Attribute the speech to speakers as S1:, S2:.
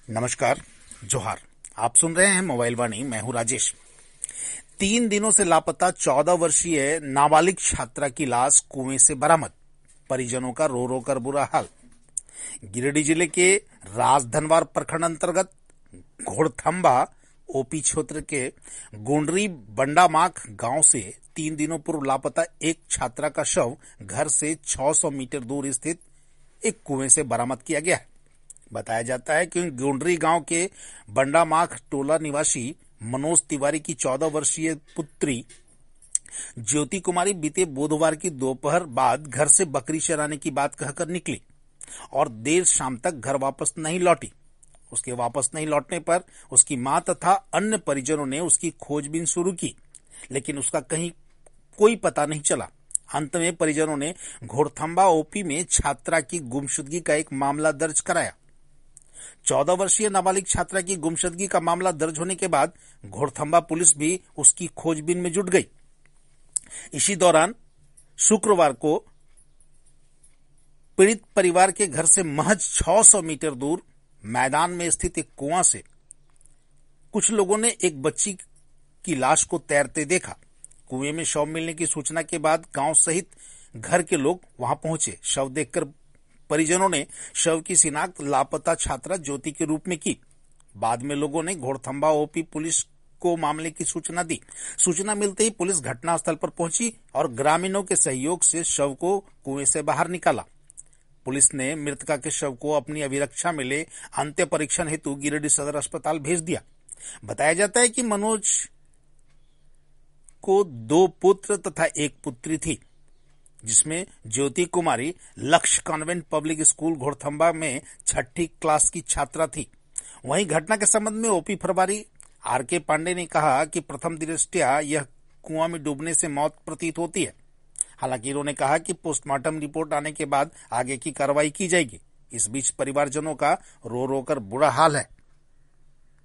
S1: नमस्कार, जोहार। आप सुन रहे हैं मोबाइल वाणी। मैं हूं राजेश। 3 दिनों से लापता 14 वर्षीय नाबालिग छात्रा की लाश कुएं से बरामद। परिजनों का रो रो कर बुरा हाल। गिरिडीह जिले के राजधनवार प्रखंड अंतर्गत घोड़थंबा ओपी क्षेत्र के गोंडरी बंडामाख गांव से 3 दिनों पूर्व लापता एक छात्रा का शव घर से 600 मीटर दूर स्थित एक कुएं से बरामद किया गया है। बताया जाता है कि गोंडरी गांव के बंडामाख टोला निवासी मनोज तिवारी की 14 वर्षीय पुत्री ज्योति कुमारी बीते बुधवार की दोपहर बाद घर से बकरी चराने की बात कहकर निकली और देर शाम तक घर वापस नहीं लौटी। उसके वापस नहीं लौटने पर उसकी मां तथा अन्य परिजनों ने उसकी खोजबीन शुरू की, लेकिन उसका कहीं कोई पता नहीं चला। अंत में परिजनों ने घोड़थंबा ओपी में छात्रा की गुमशुदगी का एक मामला दर्ज कराया। 14 वर्षीय नाबालिग छात्रा की गुमशुदगी का मामला दर्ज होने के बाद घोड़थंबा पुलिस भी उसकी खोजबीन में जुट गई। इसी दौरान शुक्रवार को पीड़ित परिवार के घर से महज 600 मीटर दूर मैदान में स्थित एक कुआं से कुछ लोगों ने एक बच्ची की लाश को तैरते देखा। कुएं में शव मिलने की सूचना के बाद गांव सहित घर के लोग वहां पहुंचे। शव देखकर परिजनों ने शव की शिनाख्त लापता छात्रा ज्योति के रूप में की। बाद में लोगों ने घोड़थंबा ओपी पुलिस को मामले की सूचना दी। सूचना मिलते ही पुलिस घटनास्थल पर पहुंची और ग्रामीणों के सहयोग से शव को कुएं से बाहर निकाला। पुलिस ने मृतका के शव को अपनी अभिरक्षा में ले अंत्य परीक्षण हेतु गिरिडीह सदर अस्पताल भेज दिया। बताया जाता है कि मनोज को 2 पुत्र तथा 1 पुत्री थी, जिसमें ज्योति कुमारी लक्ष्य कॉन्वेंट पब्लिक स्कूल घोड़थंबा में 6ठी क्लास की छात्रा थी। वहीं घटना के संबंध में ओपी प्रभारी आर.के. पांडे ने कहा कि प्रथम दृष्टया यह कुआं में डूबने से मौत प्रतीत होती है। हालांकि उन्होंने कहा कि पोस्टमार्टम रिपोर्ट आने के बाद आगे की कार्रवाई की जाएगी। इस बीच परिवारजनों का रो रो कर बुरा हाल है।